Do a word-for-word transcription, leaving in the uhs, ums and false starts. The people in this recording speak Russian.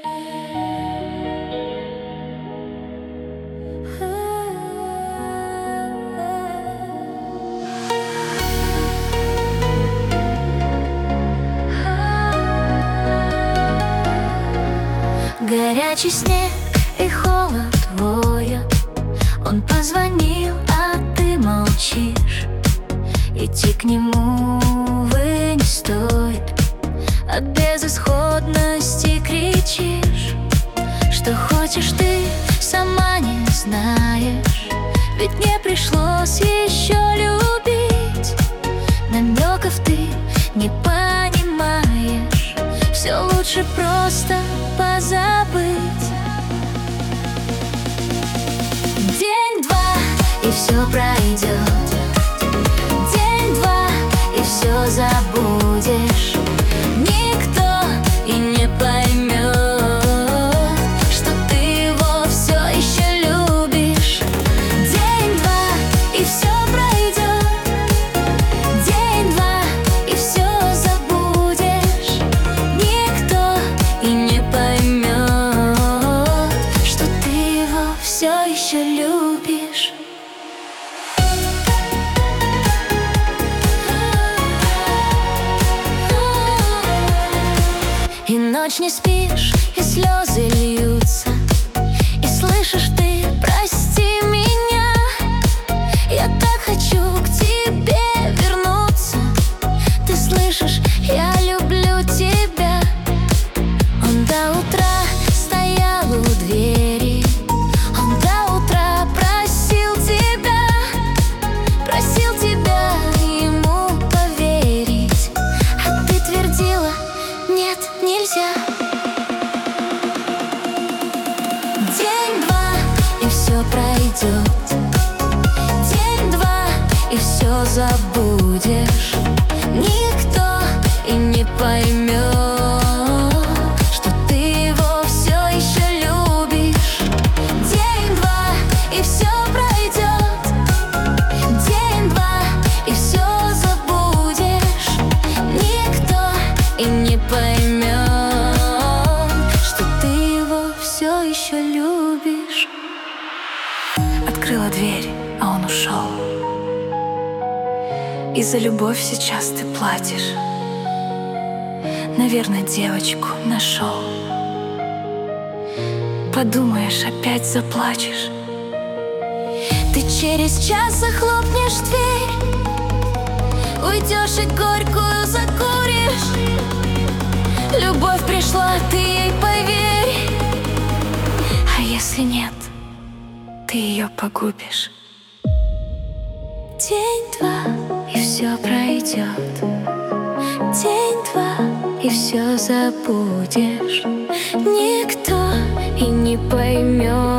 Горячий снег и холод воют. Он позвонил, а ты молчишь. Идти к нему, увы, не стоит. От безысходности кричишь. Что хочешь ты, сама не знаешь. Ведь не пришлось еще любить. Намеков ты не понимаешь. Все лучше просто позабыть. День-два, и все пройдет. День-два, и все забудешь. Никто и не поймет, что ты его все еще любишь. День-два, и все пройдет. День-два, и все забудешь. Никто и не поймет, что ты его все еще любишь. И ночь не спишь, и слезы льются. И слышишь ты: прости меня. Я так хочу к тебе вернуться. Ты слышишь: я люблю тебя. Он до утра стоял у двери. Он до утра просил тебя. Просил тебя ему поверить. А ты твердила: нет, нельзя. День-два, и все пройдет. День-два, и все забудешь. Никто и не поймет, что ты его все еще любишь. День-два, и все пройдет. День-два, и все забудешь. Никто и не поймет, что ты его все еще любишь. Открыла дверь, а он ушел. И за любовь сейчас ты платишь. Наверное, девочку нашел. Подумаешь, опять заплачешь. Ты через час захлопнешь дверь. Уйдешь и горькую закуришь. Любовь пришла, ты ей поверь. А если нет, ты ее погубишь. День-два, и все пройдет. День-два, и все забудешь. Никто и не поймет,